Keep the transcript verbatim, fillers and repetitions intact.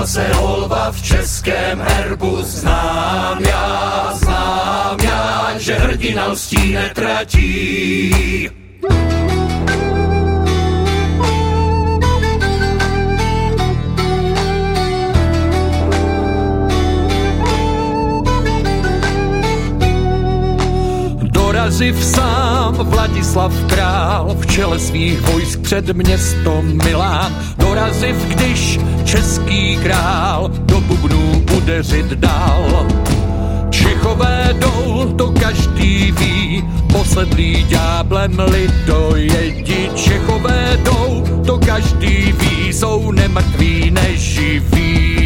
zase holva v českém herbu. Znám já, znám já, že hrdina lstí netratí. Doraziv sám Vladislav král v čele svých vojsk před městom Milán. Doraziv, když český král do bubnů udeřit dal. Čechové jdou, to každý ví, posedlí ďáblem lidojedi. Čechové jdou, to každý ví, jsou nemrtví neživí.